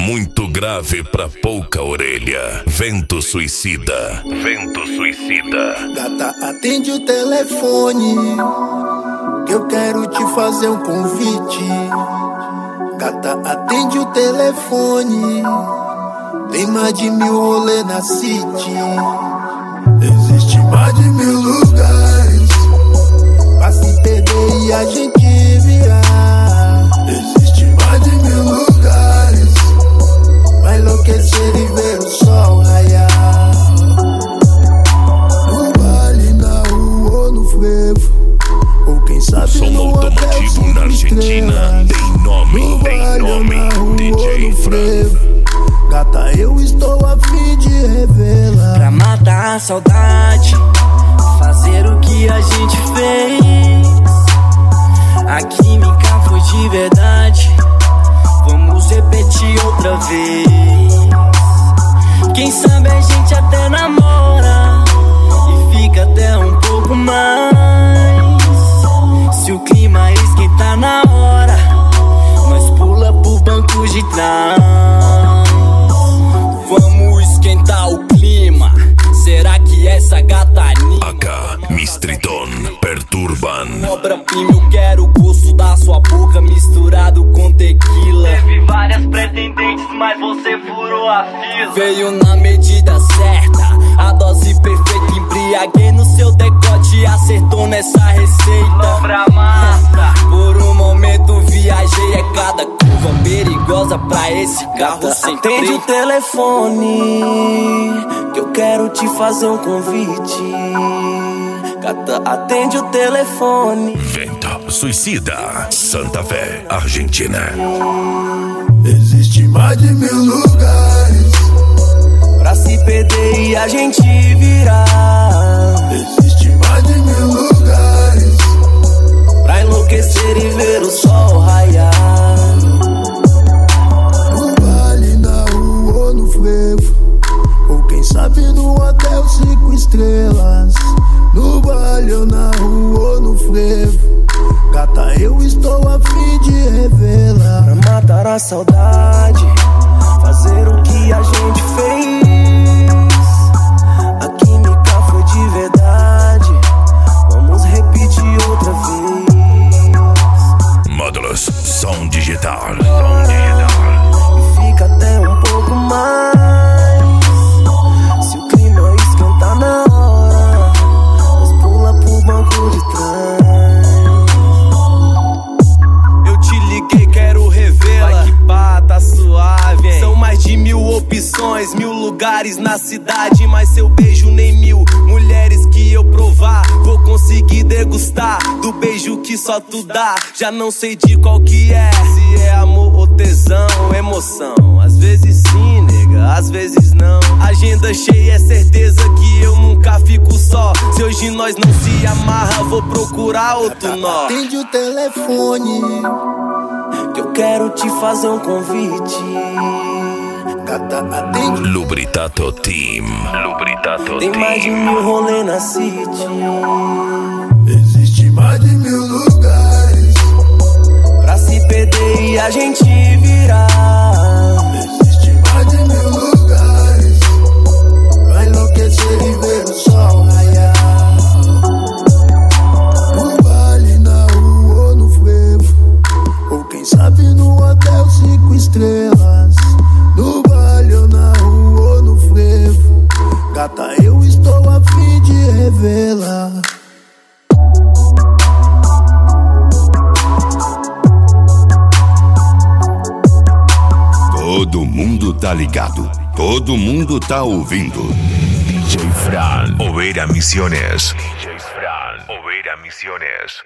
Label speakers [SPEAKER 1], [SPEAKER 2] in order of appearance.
[SPEAKER 1] Muito grave pra pouca orelha. Vento suicida. Vento suicida.
[SPEAKER 2] Gata, atende o telefone, que eu quero te fazer um convite. Gata, atende o telefone, tem mais de 1000 rolê na city. Existe mais de 1000 lugares pra se perder e a gente virar. Existe mais de 1000 lugares pra enlouquecer e ver o sol raiar. No baile, na rua ou no frevo, ou quem sabe
[SPEAKER 1] som
[SPEAKER 2] no
[SPEAKER 1] automotivo
[SPEAKER 2] hotel
[SPEAKER 1] na Argentina tem nome, DJ Fran.
[SPEAKER 2] Gata, eu estou a fim de revelar.
[SPEAKER 3] Pra matar a saudade, fazer o que a gente fez. A química foi de verdade, vamos repetir outra vez. Quem sabe a gente até namora e fica até um pouco mais. Se o clima esquentar na hora, nós pula pro banco de trás. Vamos esquentar o clima. Será que essa gataninha
[SPEAKER 1] AK, Mistridon, Perturban.
[SPEAKER 3] Obra-prima, eu quero o gosto da sua boca misturado com tequila. Teve várias pretendentes, mas você furou a fila. Veio na medida certa, a dose perfeita. Embriaguei no seu decote, acertou nessa receita. Obra massa. Por um momento viajei, é cada curva perigosa pra esse carro sem freio. Atende o telefone, que eu quero te fazer um convite. Gata, atende o telefone.
[SPEAKER 1] Vento suicida, Santa Fé, Argentina.
[SPEAKER 2] Existe mais de 1000 lugares
[SPEAKER 3] pra se perder e a gente virar.
[SPEAKER 2] Existe mais de 1000 lugares
[SPEAKER 3] pra enlouquecer e ver o sol raiar.
[SPEAKER 2] No baile, na rua ou no frevo, ou quem sabe no hotel 5 estrelas. No baile ou na rua ou no frevo, gata, eu estou a fim de revelar.
[SPEAKER 3] Pra matar a saudade, fazer o que a gente fez. A química foi de verdade, vamos repetir outra vez.
[SPEAKER 1] Módulos, som digital.
[SPEAKER 3] E fica até um pouco mais. Se o clima esquentar na hora, nós pula pro banco de trás. Eu te liguei, quero revelar. Vai que pá, tá suave, hein? São mais de 1000 opções, 1000 lugares na cidade, mas seu beijo nem 1000 mulheres que eu provar. Vou conseguir degustar do beijo que só tu dá. Já não sei de qual que é, se é amor ou tesão, emoção. Às vezes sim, nega, às vezes não. Agenda cheia, é certeza que eu nunca fico só. Se hoje nós não se amarra, vou procurar outro nó.
[SPEAKER 2] Atende o telefone,
[SPEAKER 3] que eu quero te fazer um convite.
[SPEAKER 2] gata, atende.
[SPEAKER 1] Lubritato Team. Lubritato
[SPEAKER 3] Tem mais de 1000 rolê na city.
[SPEAKER 2] Existe mais de 1000 lugares
[SPEAKER 3] pra se perder e a gente virar.
[SPEAKER 2] Existe mais de 1000 lugares pra enlouquecer e ver o sol raiar. No baile, na rua ou no frevo, ou quem sabe no hotel 5 estrelas. No baile ou na rua ou no frevo, gata, eu estou a fim de revelar.
[SPEAKER 1] Todo mundo tá ligado, todo mundo tá ouvindo. DJ Fran, Oveira Misiones. DJ Fran, Oveira Misiones.